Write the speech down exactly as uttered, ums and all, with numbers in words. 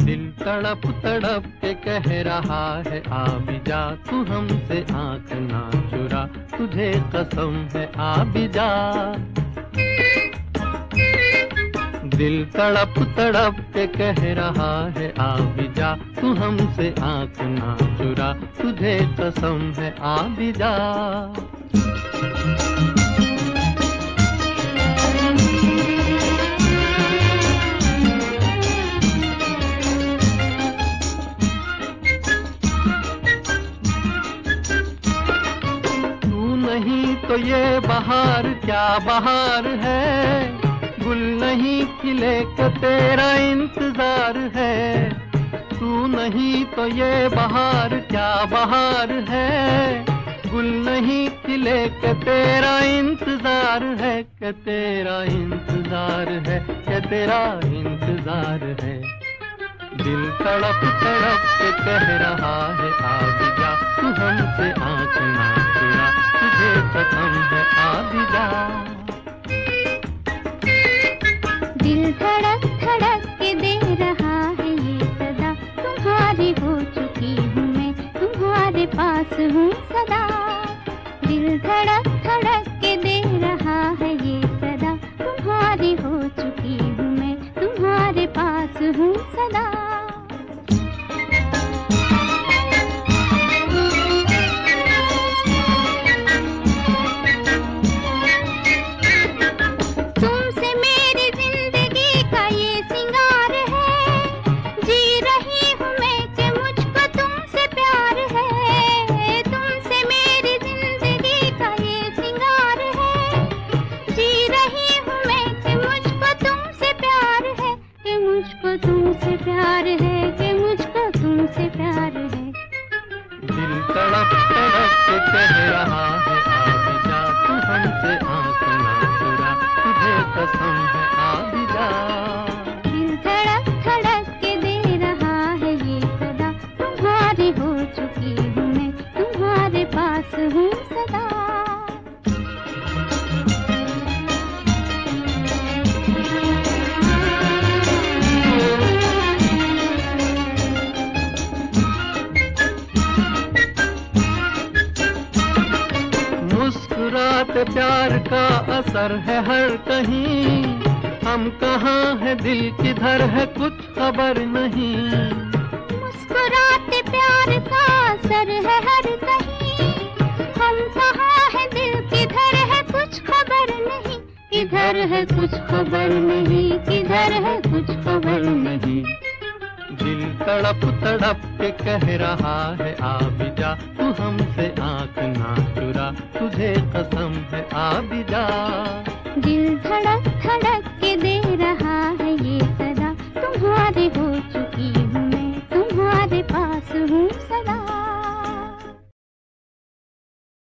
दिल तड़प तड़प के कह रहा है आ भी जा, तू हमसे आंख ना चुरा, तुझे कसम है आ भी जा। दिल तड़प तड़प के कह रहा है आ भी जा, तू हमसे आंख ना चुरा, तुझे कसम है आ भी जा। नहीं तो ये बहार क्या बहार है, गुल नहीं खिले के तेरा इंतजार है। तू नहीं तो ये बहार क्या बहार है, गुल नहीं खिले के तेरा इंतजार है, के तेरा इंतजार है, के तेरा इंतजार है। दिल तड़प तड़प के कह रहा है आ भी जा, तू हमसे आंख ना चुरा, तुझे कसम है आ भी जा। दिल धड़क धड़क के दे रहा है ये सदा, तुम्हारी हो चुकी हूँ मैं, तुम्हारे पास हूँ सदा। दिल धड़क धड़क के दे रहा है ये सदा, तुम्हारी हो चुकी हूँ मैं, तुम्हारे पास हूँ सदा। तुमसे प्यार है कि मुझको तुमसे प्यार है। दिल तड़प तड़प के कह रहा है आ भी जा, तू हमसे आंख ना चुरा, तुझे कसम है आ भी जा। दिल धड़क धड़क के दे रहा है ये सदा, तुम्हारी हो चुकी हूँ मैं, तुम्हारे पास हूँ सदा। मुस्कुराते प्यार का असर है हर कहीं, हम कहाँ है दिल किधर है कुछ खबर नहीं। मुस्कुराते प्यार का असर है हर कहीं, हम कहाँ है दिल किधर है कुछ खबर नहीं। किधर है कुछ खबर नहीं, किधर है कुछ खबर नहीं। दिल तड़प तड़प के कह रहा है आ भी जा, तू हमसे आंख ना चुरा, तुझे कसम है आ भी जा। दिल धड़क धड़क